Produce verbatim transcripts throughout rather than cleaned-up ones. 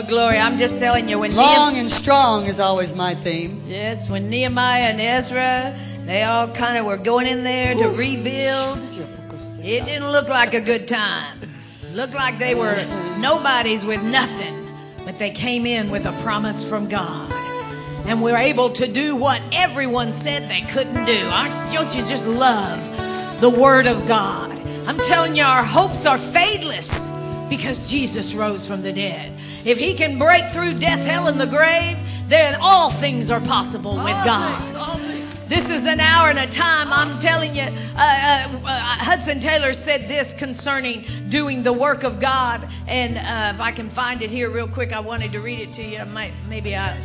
Oh, glory. I'm just telling you. When Long Nehem- and strong is always my theme. Yes, when Nehemiah and Ezra, they all kind of were going in there to rebuild. It didn't look like a good time. Looked like they were nobodies with nothing. But they came in with a promise from God. And we're able to do what everyone said they couldn't do. Aren't- Don't you just love the Word of God? I'm telling you, our hopes are fadeless because Jesus rose from the dead. If He can break through death, hell, and the grave, then all things are possible with All God. things, all things. This is an hour and a time. I'm telling you, uh, uh, uh, Hudson Taylor said this concerning doing the work of God. And uh, if I can find it here real quick, I wanted to read it to you. I might, maybe I...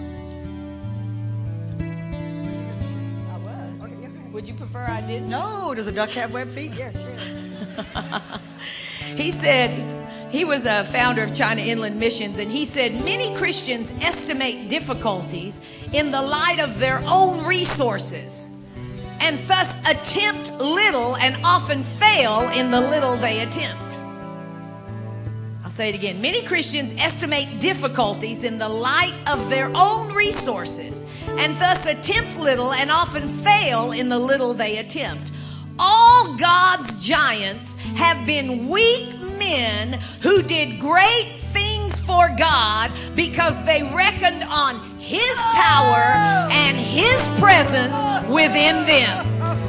I was. Would you prefer I didn't? No, does a duck have web feet? Yes, sure. He said, he was a founder of China Inland Missions, and he said, many Christians estimate difficulties in the light of their own resources and thus attempt little and often fail in the little they attempt. I'll say it again. Many Christians estimate difficulties in the light of their own resources and thus attempt little and often fail in the little they attempt. All God's giants have been weak men who did great things for God because they reckoned on His power and His presence within them.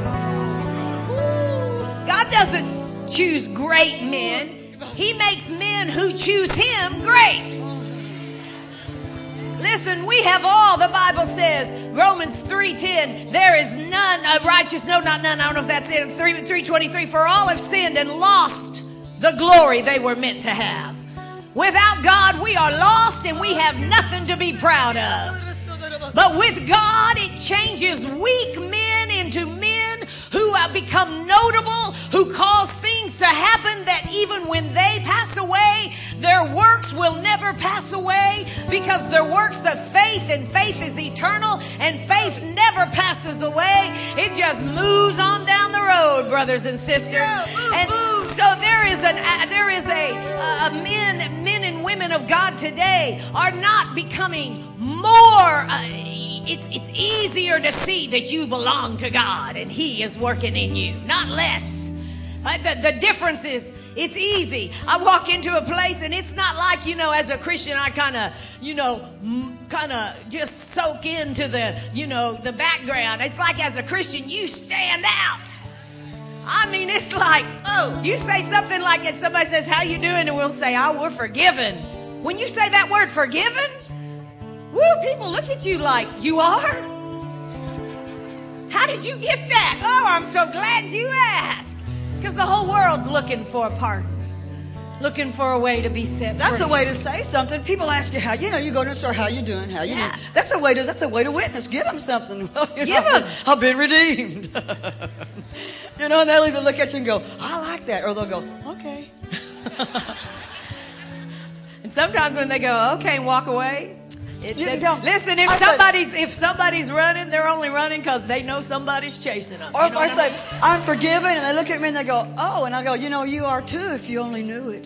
God doesn't choose great men. He makes men who choose Him great. Listen, we have all, the Bible says, Romans three ten, there is none uh, righteous, no, not none, I don't know if that's it, three twenty-three, for all have sinned and lost the glory they were meant to have. Without God, we are lost and we have nothing to be proud of. But with God, it changes weak men into men who have become notable, who cause things to happen that even when they pass away, their works will never pass away because they're works of faith, and faith is eternal, and faith never passes away. It just moves on down the road, brothers and sisters. Yeah, move, and move. so there is an uh, there is a, uh, a men men and women of God today are not becoming more. Uh, it's it's easier to see that you belong to God and He is working in you, not less. Uh, the, the difference is, it's easy. I walk into a place and it's not like, you know, as a Christian, I kind of, you know, m- kind of just soak into the, you know, the background. It's like as a Christian, you stand out. I mean, it's like, oh, you say something like that. Somebody says, how you doing? And we'll say, oh, we're forgiven. When you say that word forgiven, woo, people look at you like, you are? How did you get that? Oh, I'm so glad you asked. Because the whole world's looking for a pardon, looking for a way to be set That's free. a way to say something. People ask you how, you know, you go to the store, how you doing, how you Yeah. doing. That's a way to, that's a way to witness. Give them something. Well, you Give know, them. I've been redeemed. You know, and they'll either look at you and go, I like that. Or they'll go, okay. And sometimes when they go, okay, and walk away. It, You it- don't- listen, if I said- somebody's if somebody's running, they're only running because they know somebody's chasing them. Or You if know I what say, mean? I'm forgiven, and they look at me and they go, oh, and I go, you know, you are too if you only knew it.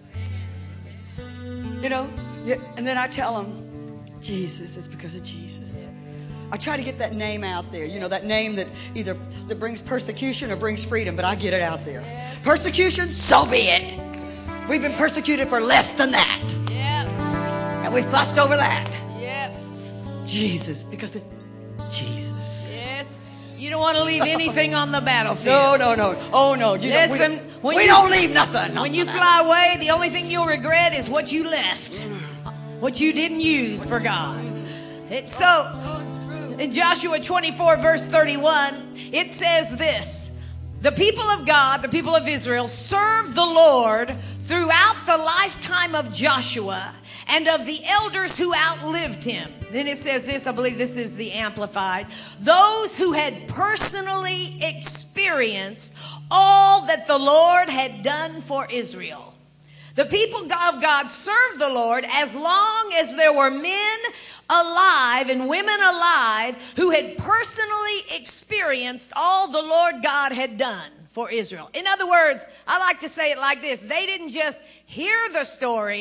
You know, yeah, and then I tell them, Jesus, it's because of Jesus. I try to get that name out there, you know, that name that either that brings persecution or brings freedom, but I get it out there. Persecution, so be it. We've been persecuted for less than that. Yep, And we fussed over that. yep, Jesus, because of Jesus. yes. You don't want to leave anything on the battlefield. No, no, no. Oh, no. You Listen, don't, we, when we you- don't leave nothing. When you fly away, the only thing you'll regret is what you left, what you didn't use for God. It's so, in Joshua twenty-four, verse thirty-one, it says this: the people of God, the people of Israel, served the Lord throughout the lifetime of Joshua and of the elders who outlived him. Then it says this, I believe this is the Amplified. Those who had personally experienced all that the Lord had done for Israel. The people of God served the Lord as long as there were men alive and women alive who had personally experienced all the Lord God had done for Israel. In other words, I like to say it like this. They didn't just hear the story.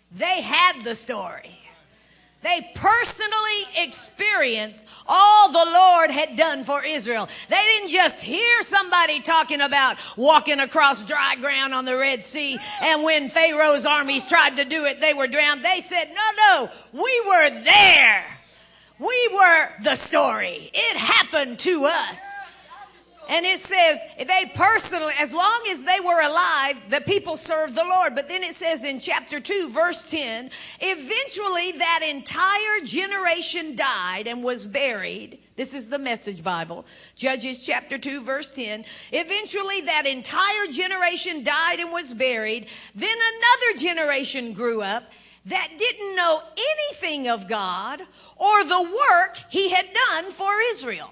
They had the story. They personally experienced all the Lord had done for Israel. They didn't just hear somebody talking about walking across dry ground on the Red Sea, and when Pharaoh's armies tried to do it, they were drowned. They said, no, no, we were there. We were the story. It happened to us. And it says they personally, as long as they were alive, the people served the Lord. But then it says in chapter two, verse ten, eventually that entire generation died and was buried. This is the Message Bible. Judges chapter two, verse ten. Eventually that entire generation died and was buried. Then another generation grew up that didn't know anything of God or the work he had done for Israel.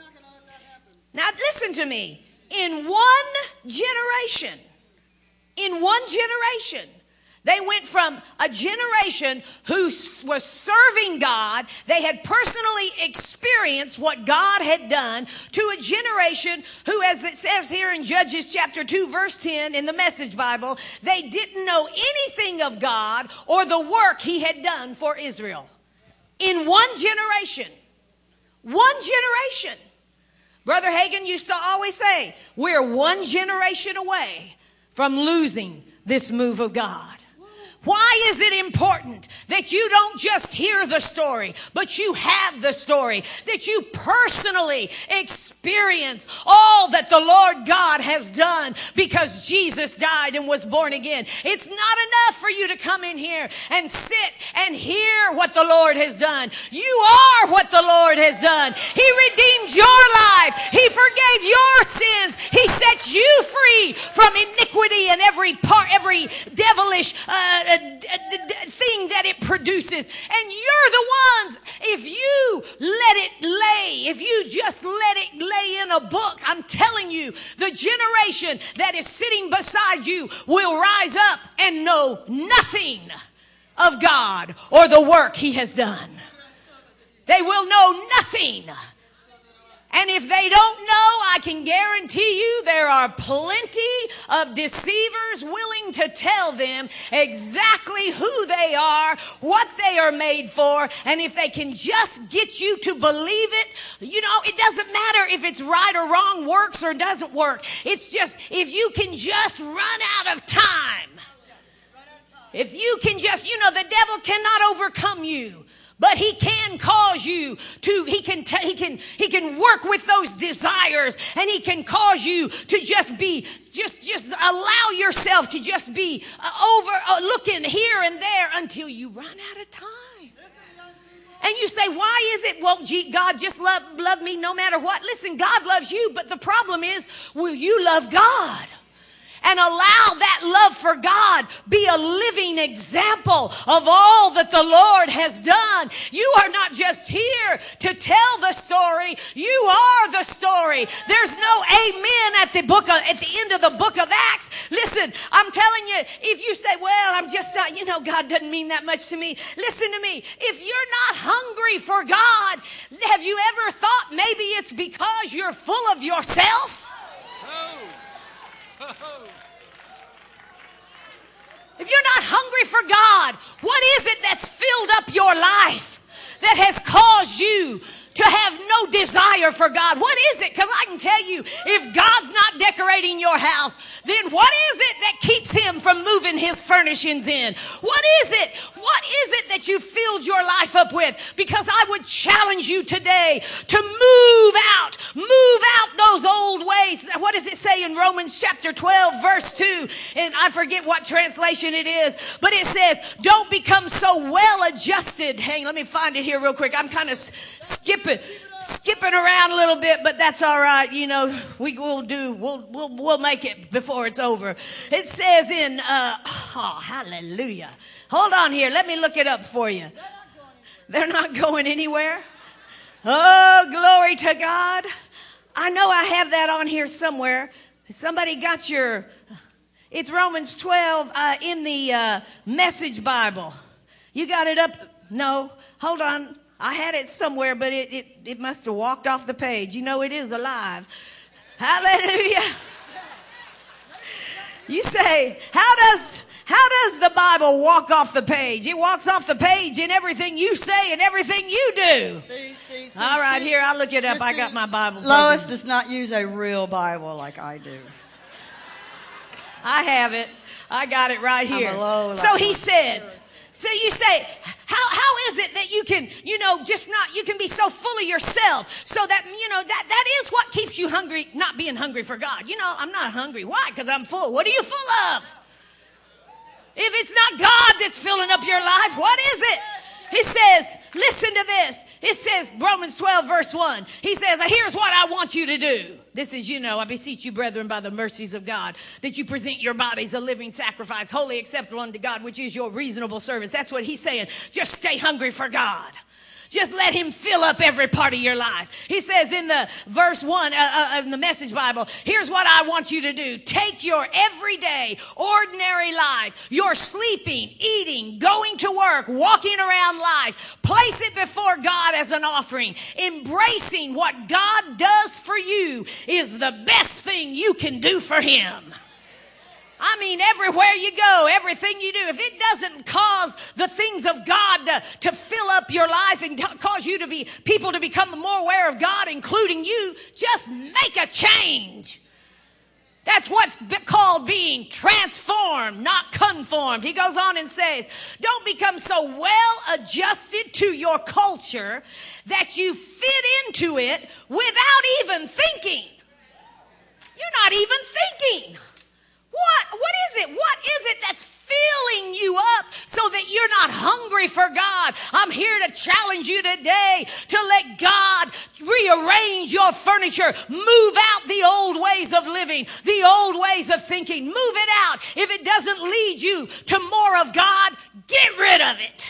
Now listen to me. In one generation, in one generation, they went from a generation who was serving God, they had personally experienced what God had done, to a generation who, as it says here in Judges chapter two, verse ten in the Message Bible, they didn't know anything of God or the work he had done for Israel. In one generation. One generation. Brother Hagin used to always say, we're one generation away from losing this move of God. Why is it important that you don't just hear the story, but you have the story, that you personally experience all that the Lord God has done because Jesus died and was born again? It's not enough for you to come in here and sit and hear what the Lord has done. You are what the Lord has done. He redeemed your life. He forgave your sins. He set you free from iniquity and every part, every devilish uh, thing that it produces. And you're the ones, if you let it lay, if you just let it lay in a book, I'm telling you, the generation that is sitting beside you will rise up and know nothing of God or the work he has done. They will know nothing. And if they don't know, I can guarantee you there are plenty of deceivers willing to tell them exactly who they are, what they are made for. And if they can just get you to believe it, you know, it doesn't matter if it's right or wrong, works or doesn't work. It's just if you can just run out of time. If you can just, you know, the devil cannot overcome you. But he can cause you to, he can, t- he can, he can work with those desires, and he can cause you to just be, just, just allow yourself to just be uh, over, uh, looking here and there until you run out of time. And you say, why is it? Well, gee, God just love, love me no matter what. Listen, God loves you, but the problem is, will you love God? And allow that love for God be a living example of all that the Lord has done. You are not just here to tell the story. You are the story. There's no amen at the book of, at the end of the book of Acts. Listen, I'm telling you, if you say, well, I'm just, uh, you know, God doesn't mean that much to me. Listen to me. If you're not hungry for God, have you ever thought maybe it's because you're full of yourself? If you're not hungry for God, what is it that's filled up your life that has caused you to have no desire for God? What is it? Because I can tell you, if God's not decorating your house, then what is it that keeps him from moving his furnishings in? What is it? What is it that you filled your life up with? Because I would challenge you today to move out, move out those old ways. What does it say in Romans chapter twelve, verse two? And I forget what translation it is, but it says, don't become so well adjusted. Hang, let me find it here real quick. I'm kind of skipping. Skipping around a little bit, but that's all right. You know, we will do, we'll, we'll, we'll make it before it's over. It says in, uh, oh, hallelujah. Hold on here. Let me look it up for you. They're not going anywhere. Oh, glory to God. I know I have that on here somewhere. Somebody got your, it's Romans twelve uh, in the uh, Message Bible. You got it up? No, hold on. I had it somewhere, but it, it, it must have walked off the page. You know, it is alive. Hallelujah. You say, how does How does the Bible walk off the page? It walks off the page in everything you say and everything you do. See, see, see, All right, see. here, I'll look it up. You I see, got my Bible. Lois does not use a real Bible like I do. I have it. I got it right here. I'm a low, So like he one. says, so you say, how how is it that you can, you know, just not, you can be so full of yourself so that, you know, that, that is what keeps you hungry, not being hungry for God. You know, I'm not hungry. Why? Because I'm full. What are you full of? If it's not God that's filling up your life, what is it? He says, listen to this. It says, Romans twelve, verse one. He says, here's what I want you to do. This is, you know, I beseech you, brethren, by the mercies of God, that you present your bodies a living sacrifice, wholly acceptable unto God, which is your reasonable service. That's what he's saying. Just stay hungry for God. Just let him fill up every part of your life. He says in the verse one uh, uh, in the Message Bible, here's what I want you to do. Take your everyday, ordinary life, your sleeping, eating, going to work, walking around life, place it before God as an offering. Embracing what God does for you is the best thing you can do for him. I mean, everywhere you go, everything you do, if it doesn't cause the things of God to, to fill up your life and t- cause you to be, people to become more aware of God, including you, just make a change. That's what's called being transformed, not conformed. He goes on and says, don't become so well adjusted to your culture that you fit into it without even thinking. You're not even thinking. What? What is it? What is it that's filling you up so that you're not hungry for God? I'm here to challenge you today to let God rearrange your furniture. Move out the old ways of living, the old ways of thinking. Move it out. If it doesn't lead you to more of God, get rid of it.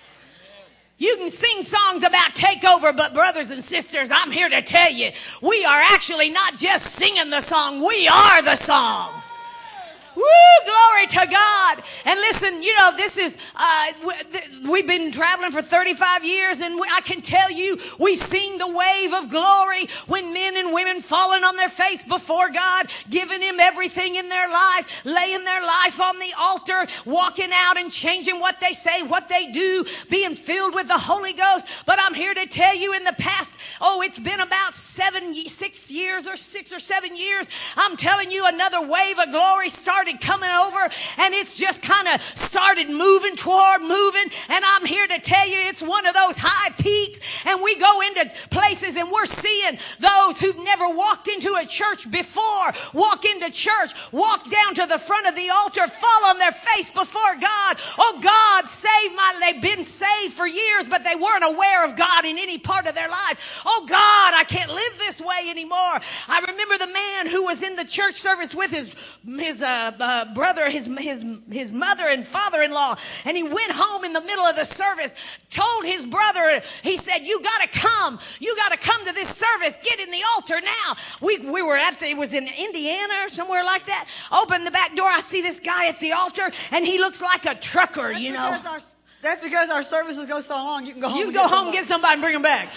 You can sing songs about takeover, but brothers and sisters, I'm here to tell you, we are actually not just singing the song, we are the song. Woo, glory to God. And listen, you know, this is, uh, we've been traveling for thirty-five years, and I can tell you, we've seen the wave of glory when men and women falling on their face before God, giving him everything in their life, laying their life on the altar, walking out and changing what they say, what they do, being filled with the Holy Ghost. But I'm here to tell you, in the past, oh, it's been about seven, six years or six or seven years, I'm telling you, another wave of glory started coming over, and it's just kind of started moving toward moving. And I'm here to tell you, it's one of those high peaks, and we go into places and we're seeing those who've never walked into a church before walk into church, walk down to the front of the altar, fall on their face before God. Oh, God, save my, they've been saved for years, but they weren't aware of God in any part of their life. Oh, God, I can't live this way anymore. I remember the man who was in the church service with his, his, uh, Uh, brother, his his his mother and father-in-law, and he went home in the middle of the service, told his brother, he said, you got to come, you got to come to this service, get in the altar now. We we were at the, it was in Indiana or somewhere like that. Open the back door, I see this guy at the altar, and he looks like a trucker, That's you know. Our, that's because our services go so long, you can go home You and can go get home and get somebody and bring him back.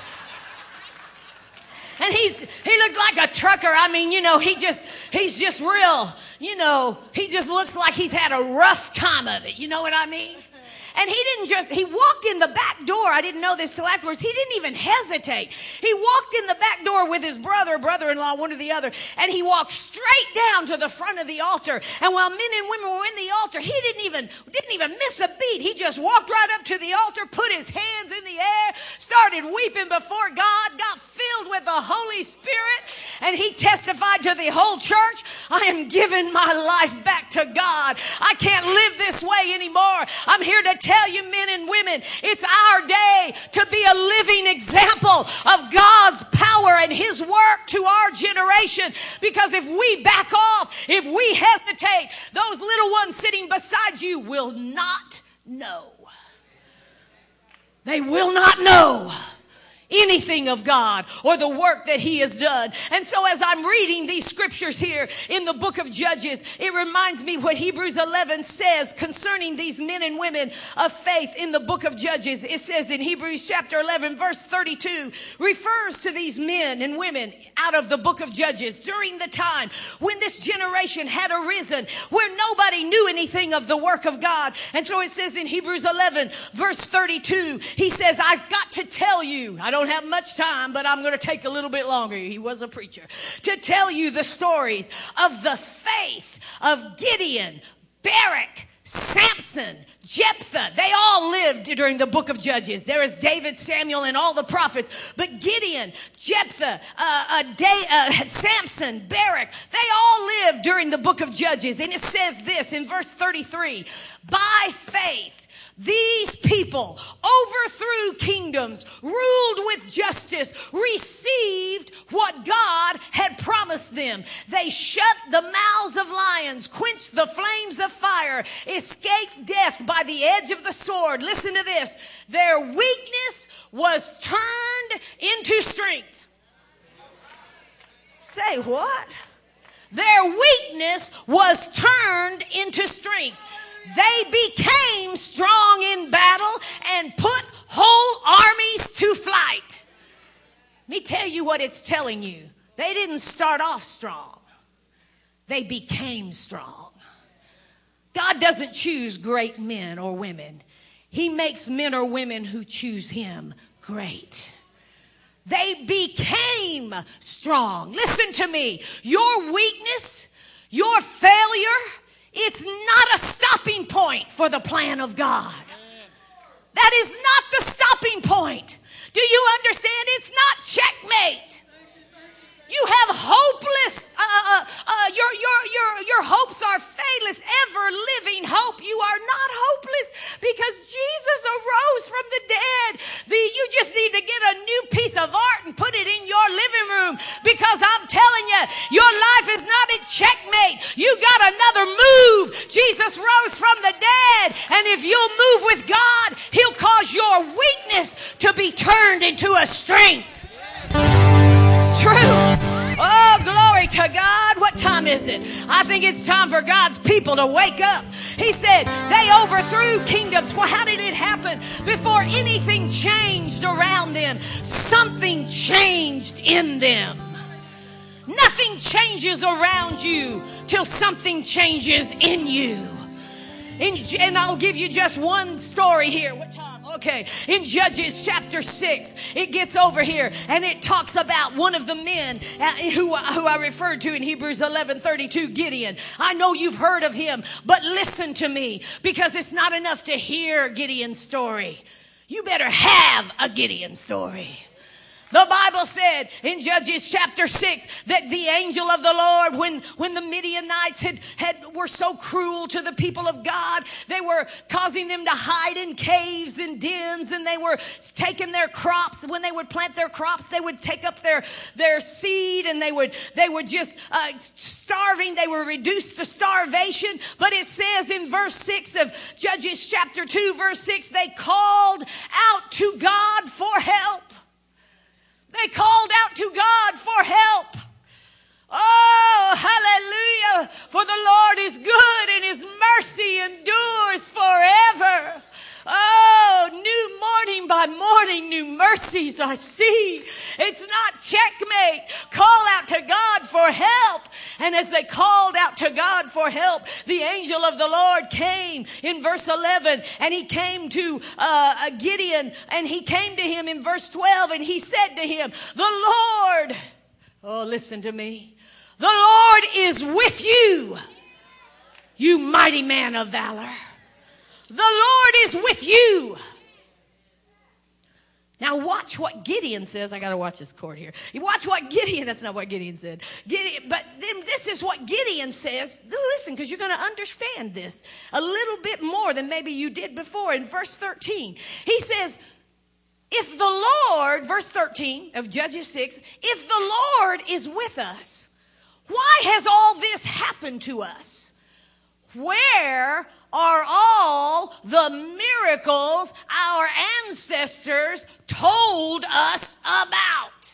And he's, he looked like a trucker. I mean, you know, he just, he's just real, you know, he just looks like he's had a rough time of it. You know what I mean? And he didn't just, he walked in the back door. I didn't know this till afterwards. He didn't even hesitate. He walked in the back door with his brother, brother-in-law, one or the other, and he walked straight down to the front of the altar. And while men and women were in the altar, he didn't even, didn't even miss a beat. He just walked right up to the altar, put his hands in the air, started weeping before God, got filled with the Holy Spirit, and he testified to the whole church, I am giving my life back to God. I can't live this way anymore. I'm here to tell you, men and women, it's our day to be a living example of God's power and his work to our generation. Because if we back off, if we hesitate, those little ones sitting beside you will not know. They will not know. anything of God or the work that he has done. And so as I'm reading these scriptures here in the book of Judges, it reminds me what Hebrews eleven says concerning these men and women of faith in the book of Judges. It says in Hebrews chapter eleven, verse thirty-two, refers to these men and women out of the book of Judges during the time when this generation had arisen, where nobody knew anything of the work of God. And so it says in Hebrews eleven, verse thirty-two, he says, I've got to tell you, I don't have much time, but I'm going to take a little bit longer. He was a preacher. To tell you the stories of the faith of Gideon, Barak, Samson, Jephthah. They all lived during the book of Judges. There is David, Samuel, and all the prophets. But Gideon, Jephthah, uh, uh, Day, uh, Samson, Barak, they all lived during the book of Judges. And it says this in verse thirty-three, by faith, these people overthrew kingdoms, ruled with justice, received what God had promised them. They shut the mouths of lions, quenched the flames of fire, escaped death by the edge of the sword. Listen to this. Their weakness was turned into strength. Say what? Their weakness was turned into strength. They became strong in battle and put whole armies to flight. Let me tell you what it's telling you. They didn't start off strong. They became strong. God doesn't choose great men or women. He makes men or women who choose him great. They became strong. Listen to me. Your weakness, your failure, it's not a stopping point for the plan of God. That is not the stopping point. Do you understand? It's not checkmate. You have hopeless, uh, uh, uh, your, your, your, your hopes are fadeless, ever living hope. You are not hopeless because Jesus arose from the dead. The, you just need to get a new piece of art and put it in your living room, because I'm telling you, your life is not a checkmate. You got another move. Jesus rose from the dead, and if you'll move with God, he'll cause your weakness to be turned into a strength. It's true. Oh, glory to God. What time is it? I think it's time for God's people to wake up. He said they overthrew kingdoms. Well, how did it happen? Before anything changed around them, something changed in them. Nothing changes around you till something changes in you. In, and I'll give you just one story here. What time? Okay. In Judges chapter six, it gets over here and it talks about one of the men who, who I referred to in Hebrews eleven thirty-two, Gideon. I know you've heard of him, but listen to me, because it's not enough to hear Gideon's story. You better have a Gideon story. The Bible said in Judges chapter six that the angel of the Lord, when, when the Midianites had, had, were so cruel to the people of God, they were causing them to hide in caves and dens, and they were taking their crops. When they would plant their crops, they would take up their, their seed, and they would, they were just uh, starving. They were reduced to starvation. But it says in verse six of Judges chapter two, verse six, they called out to God for help. They called out to God for help. Oh, hallelujah. For the Lord is good and his mercy endures forever. Oh, new morning by morning, new mercies I see. It's not checkmate. Call out to God for help. And as they called out to God for help, the angel of the Lord came in verse eleven, and he came to uh, Gideon, and he came to him in verse twelve, and he said to him, the Lord, oh, listen to me, the Lord is with you, you mighty man of valor. The Lord is with you. Now watch what Gideon says. I got to watch this cord here. You watch what Gideon, that's not what Gideon said. Gideon, but then this is what Gideon says. Listen, because you're going to understand this a little bit more than maybe you did before. In verse thirteen, he says, if the Lord, verse thirteen of Judges six, if the Lord is with us, why has all this happened to us? Where are all the miracles our ancestors told us about.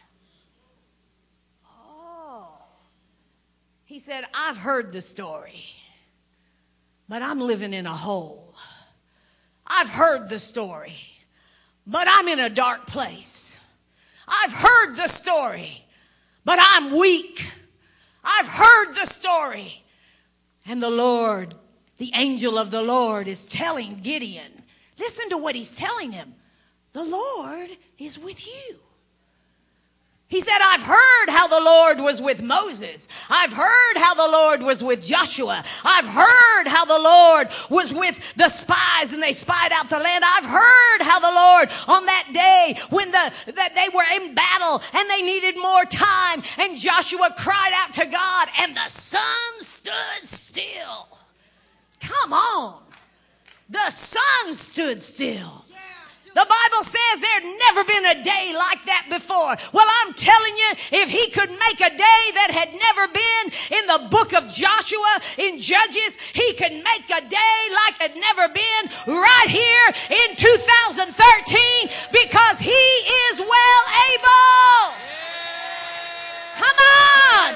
Oh. He said, I've heard the story, but I'm living in a hole. I've heard the story, but I'm in a dark place. I've heard the story, but I'm weak. I've heard the story. And the Lord, the angel of the Lord, is telling Gideon, listen to what he's telling him. The Lord is with you. He said, I've heard how the Lord was with Moses. I've heard how the Lord was with Joshua. I've heard how the Lord was with the spies and they spied out the land. I've heard how the Lord on that day when the that they were in battle and they needed more time and Joshua cried out to God and the sun stood still. Come on. The sun stood still. The Bible says there'd never been a day like that before. Well, I'm telling you, if he could make a day that had never been in the book of Joshua, in Judges, he could make a day like had never been right here in two thousand thirteen because he is well able. Come on.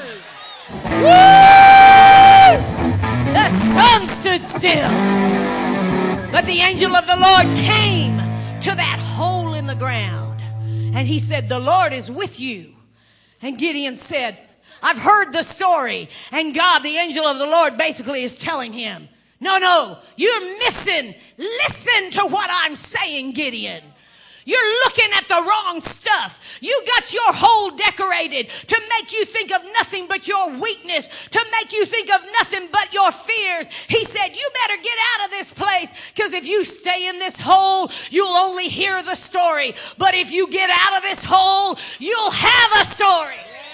Woo! The sun stood still. But the angel of the Lord came to that hole in the ground. And he said, the Lord is with you. And Gideon said, I've heard the story. And God, the angel of the Lord, basically is telling him, no, no, you're missing. Listen to what I'm saying, Gideon. You're looking at the wrong stuff. You got your hole decorated to make you think of nothing but your weakness, to make you think of nothing but your fears. He said, you better get out of this place because if you stay in this hole, you'll only hear the story. But if you get out of this hole, you'll have a story.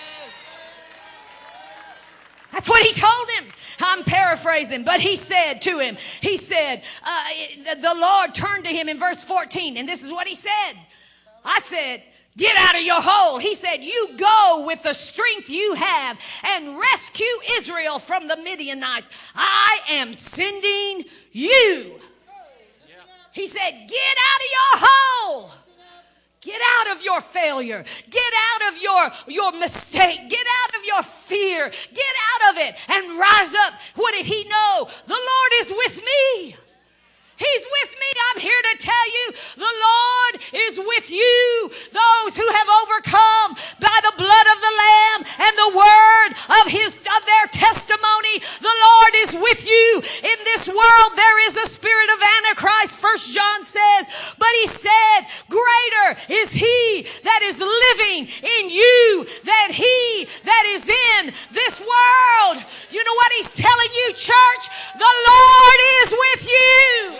That's what he told him. I'm paraphrasing, but he said to him, he said, uh, the Lord turned to him in verse fourteen, and this is what he said. I said, get out of your hole. He said, you go with the strength you have and rescue Israel from the Midianites. I am sending you. He said, get out of your hole. Get out of your failure. Get out of your, your mistake. Get out of your fear. Get out of it and rise up. What did he know? The Lord is with me. He's with me. I'm here to tell you the Lord is with you. Those who have overcome by the blood of the Lamb and the word of his of their testimony. The Lord is with you. In this world there is a spirit of Antichrist, First John says. But he said, greater is he that is living in you than he that is in this world. You know what he's telling you, church? The Lord is with you.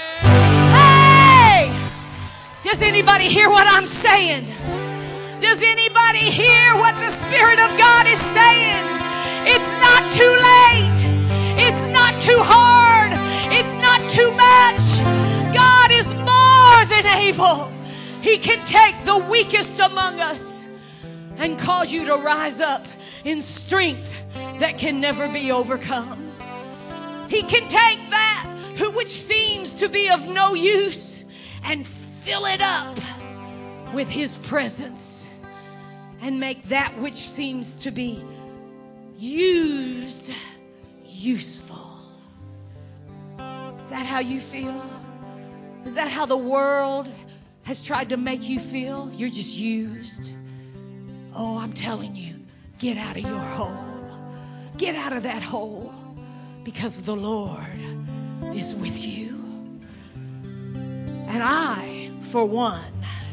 Hey! Does anybody hear what I'm saying? Does anybody hear what the Spirit of God is saying? It's not too late. It's not too hard. It's not too much. God is more than able. He can take the weakest among us and cause you to rise up in strength that can never be overcome. He can take that which seems to be of no use and fill it up with his presence and make that which seems to be used useful. Is that how you feel? Is that how the world has tried to make you feel? You're just used. Oh, I'm telling you, get out of your hole. Get out of that hole because the Lord is with you. And I, for one,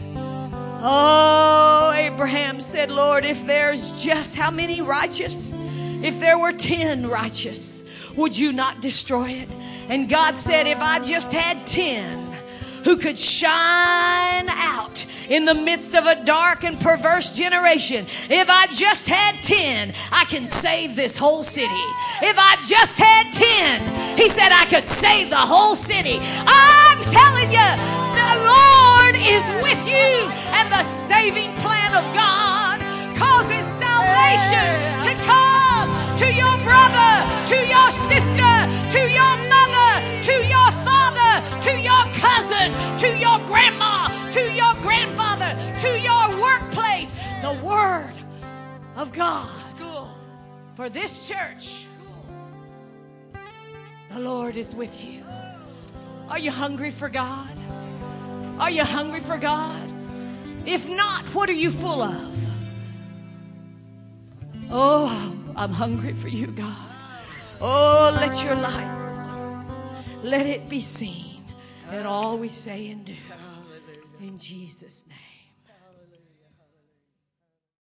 oh, Abraham said, Lord, if there's just how many righteous? If there were ten righteous, would you not destroy it? And God said, if I just had ten who could shine out in the midst of a dark and perverse generation, if I just had ten, I can save this whole city. If I just had ten, he said I could save the whole city. I'm telling you, the Lord is with you, and the saving plan of God causes salvation to come to your brother, to your sister, to your mother, to your father, to your cousin, to your grandmother. of God School. for this church. The Lord is with you. Are you hungry for God? Are you hungry for God? If not, what are you full of? Oh, I'm hungry for you, God. Oh, let your light, let it be seen in all we say and do. In Jesus' name.